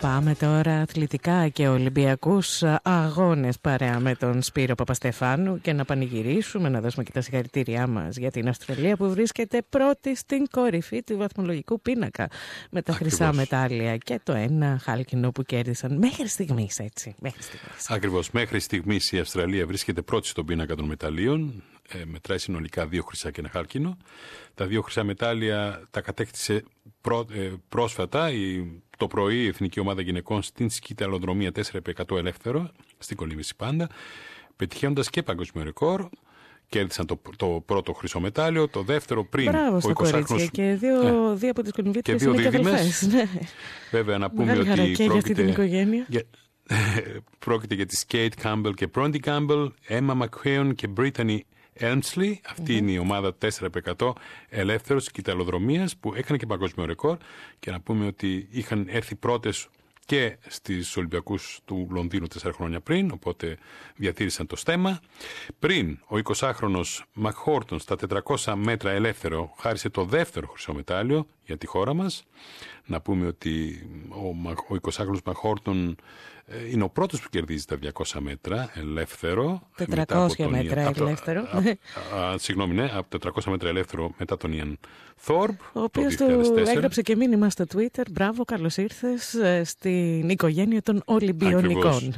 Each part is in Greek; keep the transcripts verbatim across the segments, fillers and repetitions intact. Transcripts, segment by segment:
Πάμε τώρα αθλητικά και ολυμπιακούς αγώνες παρέα με τον Σπύρο Παπαστεφάνου και να πανηγυρίσουμε, να δώσουμε και τα συγχαρητήριά μας για την Αυστραλία που βρίσκεται πρώτη στην κορυφή του βαθμολογικού πίνακα με τα Ακριβώς. χρυσά μετάλλια και το ένα χάλκινο που κέρδισαν μέχρι στιγμής, έτσι. Μέχρι στιγμής. Ακριβώς. Μέχρι στιγμής η Αυστραλία βρίσκεται πρώτη στον πίνακα των μεταλλίων. Ε, μετράει συνολικά δύο χρυσά και ένα χάλκινο. Τα δύο χρυσά μετάλλια τα κατέκτησε πρό, ε, πρόσφατα η, το πρωί η Εθνική Ομάδα Γυναικών στην σκηταλοδρομία τέσσερα επί εκατό ελεύθερο στην κολύμβηση πάντα, πετυχαίνοντας και παγκόσμιο ρεκόρ. Κέρδισαν το, το πρώτο χρυσό μετάλλιο, το δεύτερο πριν. Μπράβο στα κορίτσια και δύο, ε, δύο από τις κολυμβήτριες είναι και αδελφές. Ναι. Βέβαια να πούμε Μεγάλη ότι και για αυτή την οικογένεια. Για, πρόκειται για τις Kate Campbell και Bronte Campbell, Emma McKeown και Brittany Elmsley. Αυτή mm-hmm. είναι η ομάδα τέσσερα επί εκατό ελεύθερος κυταλοδρομίας που έκανε και παγκόσμιο ρεκόρ. Και να πούμε ότι είχαν έρθει πρώτες και στις Ολυμπιακούς του Λονδίνου τέσσερα χρόνια πριν, οπότε διατήρησαν το στέμμα. Πριν, ο εικοσάχρονος Μακχόρτον στα τετρακόσια μέτρα ελεύθερο χάρισε το δεύτερο χρυσό μετάλλιο για τη χώρα μας. Να πούμε ότι ο, ο εικοσάχρονος Μακχόρτον είναι ο πρώτος που κερδίζει τα διακόσια μέτρα ελεύθερο. τετρακόσια μέτρα τον, ελεύθερο. Α, α, α, συγγνώμη, ναι, από τετρακόσια μέτρα ελεύθερο μετά τον Ιαν Θόρπ. Ο οποίος του έγραψε και μήνυμα στο Twitter. Μπράβο, καλώς ήρθες στην οικογένεια των Ολυμπιονικών.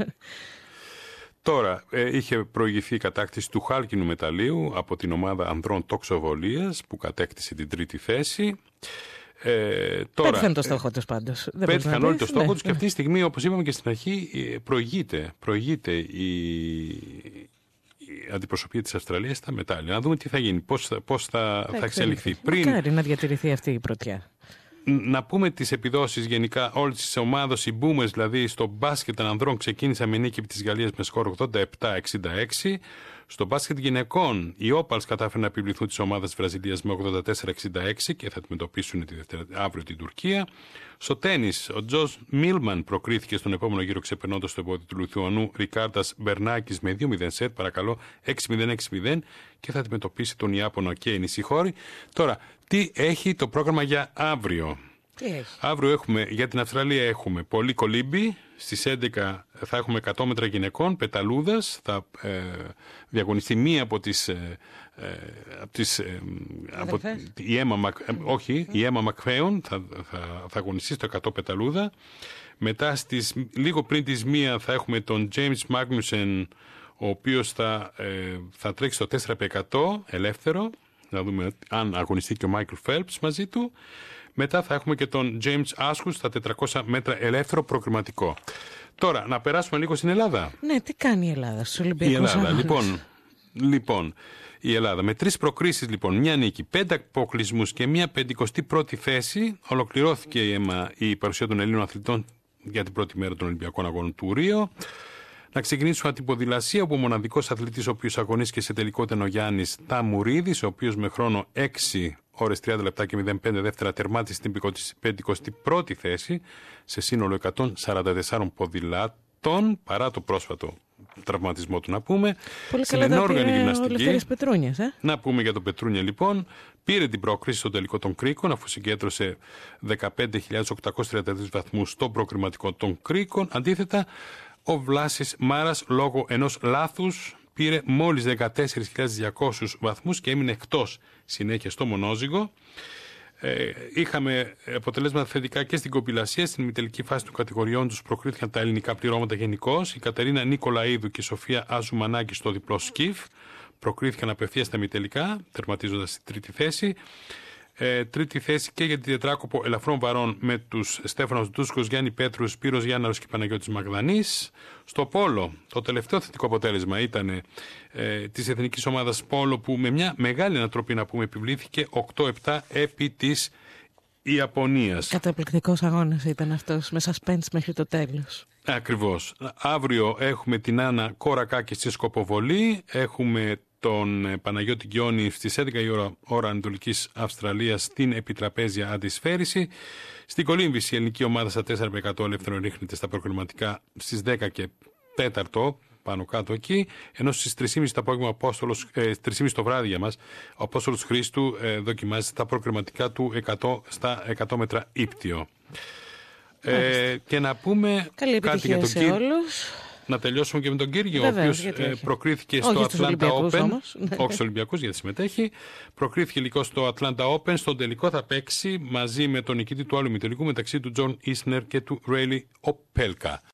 Τώρα, ε, είχε προηγηθεί η κατάκτηση του χάλκινου μεταλλίου από την ομάδα ανδρών τοξοβολίας που κατέκτησε την τρίτη θέση. Ε, τώρα, πέτυχαν το στόχο τους πάντως. Πέτυχαν όλοι το στόχο ναι. τους και αυτή τη στιγμή, όπως είπαμε και στην αρχή, προηγείται, προηγείται η, η αντιπροσωπεία της Αυστραλίας στα μετάλλια. Να δούμε τι θα γίνει, πώς θα, πώς θα, θα, θα εξελιχθεί. Πριν... Μακάρι να διατηρηθεί αυτή η πρωτιά. Να πούμε τις επιδόσεις γενικά όλης της ομάδας, οι Boomers δηλαδή στο μπάσκετ των ανδρών ξεκίνησαν με νίκη της Γαλλίας με σκορ ογδόντα επτά εξήντα έξι. Στο μπάσκετ γυναικών, οι Opals κατάφεραν να επιβληθούν της ομάδας της Βραζιλίας με ογδόντα τέσσερα εξήντα έξι και θα αντιμετωπίσουν τη Δευτέρα, αύριο την Τουρκία. Στο τένις, ο Τζος Μίλμαν προκρίθηκε στον επόμενο γύρο ξεπερνώντας το εμπόδιο του Λιθουανού Ρικάρντας Μπερνάκης με δύο μηδέν σετ, παρακαλώ, έξι μηδέν έξι μηδέν και θα αντιμετωπίσει τον Ιάπωνα και η νησιχώρη. Τώρα, τι έχει το πρόγραμμα για αύριο? Τι έχει? Αύριο έχουμε, για την Αυστραλία έχουμε πολύ κολύμπι. Στις έντεκα θα έχουμε εκατό μέτρα γυναικών, πεταλούδας. Θα ε, διαγωνιστεί μία από τις... Ε, ε, από τις ε, από, η Emma Mac, ε, όχι, η Emma McKeown θα, θα, θα αγωνιστεί στο εκατό πεταλούδα. Μετά στις, λίγο πριν τις μία θα έχουμε τον James Magnussen, ο οποίος θα, ε, θα τρέξει στο τέσσερα επί εκατό ελεύθερο. Να δούμε αν αγωνιστεί και ο Michael Phelps μαζί του. Μετά θα έχουμε και τον James Askus στα τετρακόσια μέτρα ελεύθερο προκριματικό. Τώρα, να περάσουμε λίγο στην Ελλάδα. Ναι, τι κάνει η Ελλάδα στους Ολυμπιακούς αγώνες? Η Ελλάδα, λοιπόν, λοιπόν, η Ελλάδα με τρεις προκρίσεις, λοιπόν, μια νίκη, πέντε αποκλεισμούς και μια πεντηκοστή πρώτη θέση, ολοκληρώθηκε η, ΕΜΑ, η παρουσία των Ελλήνων αθλητών για την πρώτη μέρα των Ολυμπιακών Αγώνων του Ρίο. Να ξεκινήσουμε από την ποδηλασία, όπου ο μοναδικός αθλητής ο οποίος αγωνίστηκε σε τελικό ήταν ο Γιάννης Ταμουρίδης, ο οποίος με χρόνο έξι ώρες τριάντα λεπτά και μηδέν πέντε δεύτερα τερμάτισε στην πεντηκοστή πρώτη θέση σε σύνολο εκατόν σαράντα τέσσερα ποδηλάτων, παρά το πρόσφατο τραυματισμό του, να πούμε. Πολύ καλά τα πήρε ο Λευτέρης Πετρούνιας, ε? Να πούμε για τον Πετρούνια, λοιπόν. Πήρε την πρόκριση στο τελικό των Κρίκων, αφού συγκέντρωσε δεκαπέντε χιλιάδες οκτακόσιους τριάντα τρεις βαθμούς στο προκριματικό των Κρίκων. Αντίθετα, ο Βλάσης Μάρας, λόγω ενός λάθους, πήρε μόλις δεκατέσσερις χιλιάδες διακόσιους βαθμούς και έμεινε εκτός συνέχεια στο μονόζυγο. Ε, είχαμε αποτελέσματα θετικά και στην κοπηλασία. Στην ημιτελική φάση των κατηγοριών τους προκρίθηκαν τα ελληνικά πληρώματα γενικώς. Η Κατερίνα Νικολαίδου και η Σοφία Αζουμανάκη στο διπλό σκιφ προκρίθηκαν απευθείας στα ημιτελικά, τερματίζοντας στη τρίτη θέση. Ε, τρίτη θέση και για την τετράκοπο ελαφρών βαρών με τους Στέφανος Ντούσκος, Γιάννη Πέτρους, Σπύρος Γιάνναρος και Παναγιώτης Μαγδανής. Στο πόλο, το τελευταίο θετικό αποτέλεσμα ήταν ε, της εθνικής ομάδας πόλο, που με μια μεγάλη ανατροπή, να πούμε, επιβλήθηκε οκτώ επτά επί της Ιαπωνίας. Καταπληκτικός αγώνας ήταν αυτός, με suspense μέχρι το τέλος. Ακριβώς. Αύριο έχουμε την Άννα Κορακάκη στη σκοποβολή, έχουμε τον Παναγιώτη Γκιόνι στις έντεκα η ώρα, ώρα Ανατολικής Αυστραλίας στην επιτραπέζια αντισφαίριση. Στην κολύμβηση η ελληνική ομάδα στα τέσσερα επί εκατό ελεύθερο ρίχνεται στα προκριματικά στις δέκα και τέσσερα πάνω κάτω εκεί, ενώ στις τρεις και μισή το απόγευμα, Απόστολος, ε, τρεις και μισή το βράδυ για μας, ο Απόστολος Χρήστου ε, δοκιμάζει τα προκριματικά του εκατό στα εκατό μέτρα ύπτιο. Ε, και να πούμε καλή κάτι για τον σε Κύριο. όλους. Να τελειώσουμε και με τον Κύριο, ο Βεβαίως, οποίος ε, προκρίθηκε όχι στο Atlanta Open. Όμως. Όχι στους Ολυμπιακούς, γιατί συμμετέχει. Προκρίθηκε λίγο στο Atlanta Open. Στον τελικό θα παίξει μαζί με τον νικητή του άλλου ημιτελικού μεταξύ του Τζον Ίσνερ και του Ρέιλι Οπέλκα.